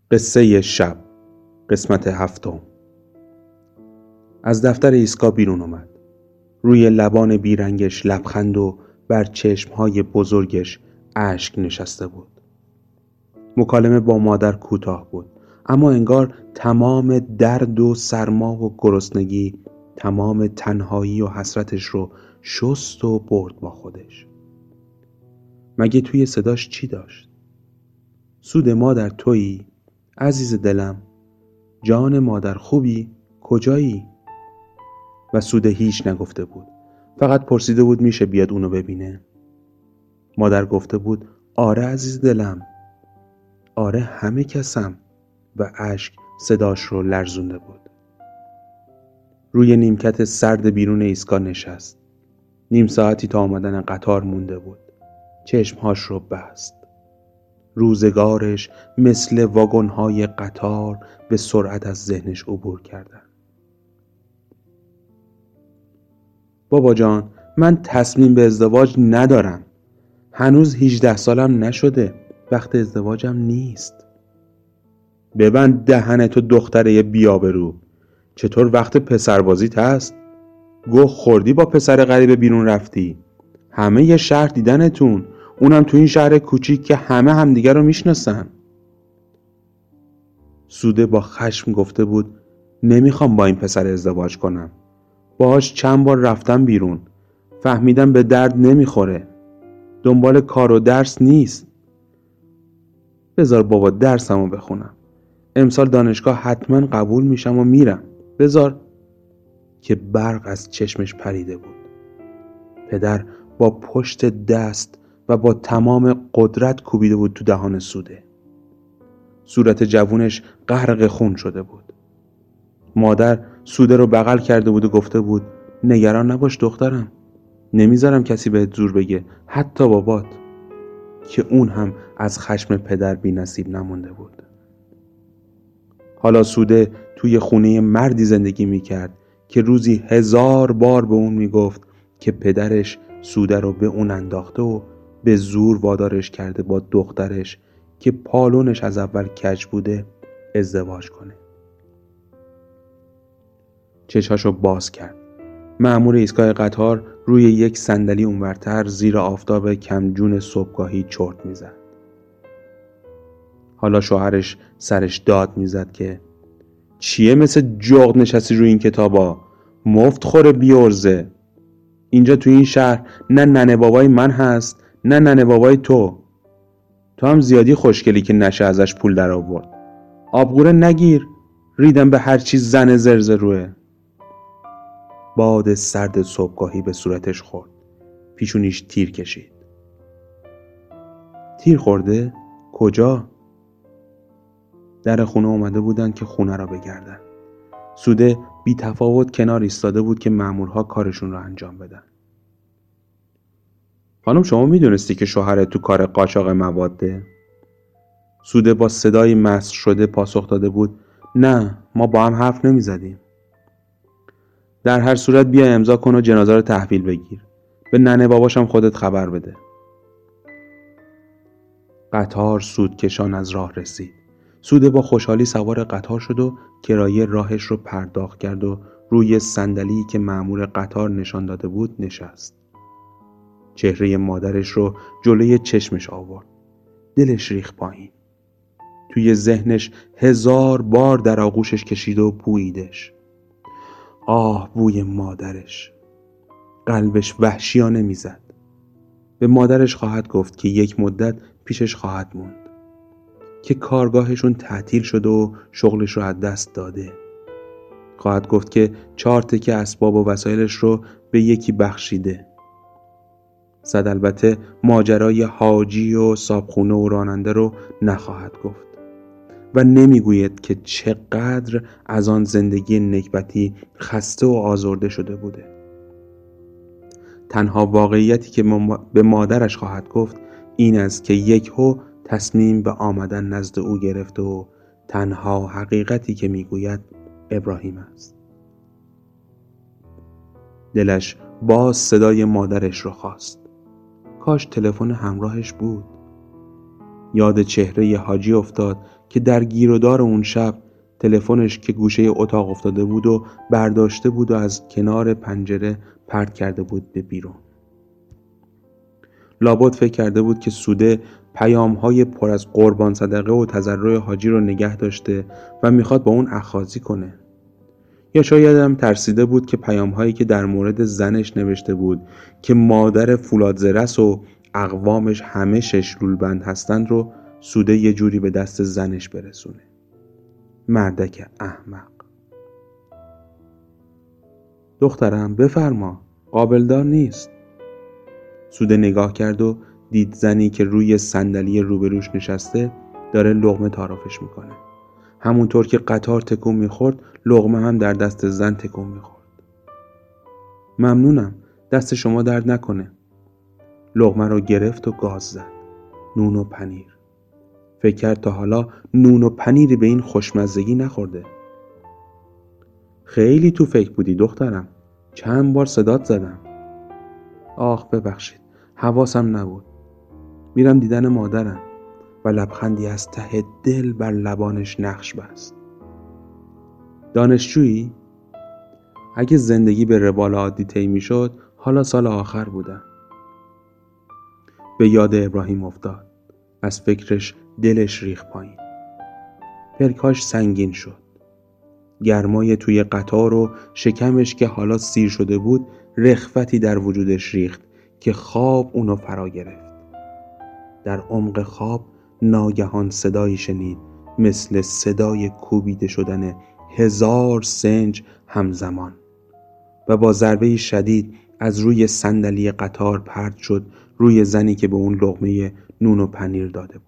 قصه شب، قسمت 7. از دفتر ایستگاه بیرون آمد. روی لبان بیرنگش لبخند و بر چشمهای بزرگش اشک نشسته بود. مکالمه با مادر کوتاه بود، اما انگار تمام درد و سرما و گرسنگی، تمام تنهایی و حسرتش رو شست و برد با خودش. مگه توی صداش چی داشت؟ سود مادر تویی؟ عزیز دلم، جان مادر خوبی؟ کجایی؟ و سوده هیچ نگفته بود. فقط پرسیده بود میشه بیاد اونو ببینه. مادر گفته بود آره عزیز دلم، آره همه کسم، و اشک صداش رو لرزونده بود. روی نیمکت سرد بیرون ایستگاه نشست. نیم ساعتی تا آمدن قطار مونده بود. چشمهاش رو بست. روزگارش مثل واگن‌های قطار به سرعت از ذهنش عبور کردن. بابا جان، من تصمیم به ازدواج ندارم. هنوز 18 سالم نشده. وقت ازدواجم نیست. ببند دهنتو دختره بیابرو. چطور وقت پسربازیت هست؟ گوه خوردی با پسر غریبه بیرون رفتی. همه یه شهر دیدنتون، اونم تو این شهر کوچیک که همه همدیگر رو میشناسن. سوده با خشم گفته بود نمیخوام با این پسر ازدواج کنم. باهاش چند بار رفتم بیرون. فهمیدم به درد نمیخوره. دنبال کار و درس نیست. بذار بابا درسمو بخونم. امسال دانشگاه حتما قبول میشم و میرم. بذار. که برق از چشمش پریده بود. پدر با پشت دست و با تمام قدرت کوبیده بود تو دهان سوده. صورت جوونش غرق خون شده بود. مادر سوده رو بغل کرده بود و گفته بود نگران نباش دخترم. نمیذارم کسی بهت زور بگه، حتی بابات. که اون هم از خشم پدر بی نصیب نمونده بود. حالا سوده توی خونه مردی زندگی میکرد که روزی 1000 بار به اون میگفت که پدرش سوده رو به اون انداخته و به زور وادارش کرده با دخترش که پالونش از اول کج بوده ازدواج کنه. چشاشو باز کرد. مأمور ایستگاه قطار روی یک صندلی اونورتر زیر آفتاب کمجون صبحگاهی چرت میزد. حالا شوهرش سرش داد میزد که چیه مثل جغد نشستی روی این کتابا؟ مفت خوره بیارزه. اینجا تو این شهر نه ننه بابای من هست نه ننه بابای تو. تو هم زیادی خوشگلی که نشه ازش پول در آورد. آبگوره نگیر. ریدم به هر چیز زن زرزه روه. باد سرد صبحگاهی به صورتش خورد. پیشونیش تیر کشید. تیر خورده؟ کجا؟ در خونه اومده بودن که خونه را بگردن. سوده بی تفاوت کنار ایستاده بود که مامورها کارشون رو انجام بدن. خانم شما میدونستی که شوهرت تو کار قاچاق مواده؟ سوده با صدای مست شده پاسخ داده بود نه، ما با هم حرف نمیزدیم. در هر صورت بیا امضا کن و جنازه رو تحویل بگیر. به ننه باباشم خودت خبر بده. قطار سودکشان از راه رسید. سوده با خوشحالی سوار قطار شد و کرایه راهش رو پرداخت کرد و روی صندلی که مأمور قطار نشان داده بود نشست. چهره مادرش رو جلوی چشمش آورد. دلش ریخت پایین. توی ذهنش 1000 بار در آغوشش کشید و بوییدش. آه بوی مادرش. قلبش وحشیانه میزد. به مادرش خواهد گفت که یک مدت پیشش خواهد موند. که کارگاهشون تعطیل شده و شغلش رو از دست داده. خواهد گفت که 4 تکه اسباب و وسایلش رو به یکی بخشیده. صد البته ماجرای حاجی و صابخونه و راننده رو نخواهد گفت و نمیگوید که چقدر از آن زندگی نکبتی خسته و آزرده شده بوده. تنها واقعیتی که به مادرش خواهد گفت این است که یکهو تصمیم به آمدن نزد او گرفت و تنها حقیقتی که میگوید ابراهیم است. دلش باز صدای مادرش رو خواست. کاش تلفن همراهش بود. یاد چهره حاجی افتاد که در گیر و دار اون شب تلفنش که گوشه اتاق افتاده بود و برداشته بود و از کنار پنجره پرت کرده بود به بیرون. لابد فکر کرده بود که سوده پیام‌های پر از قربان صدقه و تضرع حاجی رو نگه داشته و میخواد با اون اخاذی کنه. یا شاید هم ترسیده بود که پیام‌هایی که در مورد زنش نوشته بود که مادر فولادزرس و اقوامش همه 6 لولبند هستند رو سوده یه جوری به دست زنش برسونه. مردک احمق. دخترم بفرما، قابلدار نیست. سوده نگاه کرد و دید زنی که روی صندلی روبروش نشسته داره لقمه تعارفش میکنه. همونطور که قطار تکون میخورد لقمه هم در دست زن تکون میخورد. ممنونم، دست شما درد نکنه. لقمه رو گرفت و گاز زد. نون و پنیر. فکر کرد تا حالا نون و پنیری به این خوشمزگی نخورده. خیلی تو فکر بودی دخترم. چند بار صدات زدم. آخ ببخشید، حواسم نبود. میرم دیدن مادرم. و لبخندی از ته دل بر لبانش نقش بست. دانشجویی؟ اگه زندگی به روال عادی طی میشد حالا سال آخر بودم. به یاد ابراهیم افتاد. از فکرش دلش ریخت پایین. پلکاش سنگین شد. گرمای توی قطار و شکمش که حالا سیر شده بود رخوتی در وجودش ریخت که خواب اونو فرا گرفت. در عمق خواب ناگهان صدایی شنید مثل صدای کوبیده شدن 1000 سنج همزمان و با ضربه شدید از روی صندلی قطار پرت شد روی زنی که به اون لقمه نون و پنیر داده بود.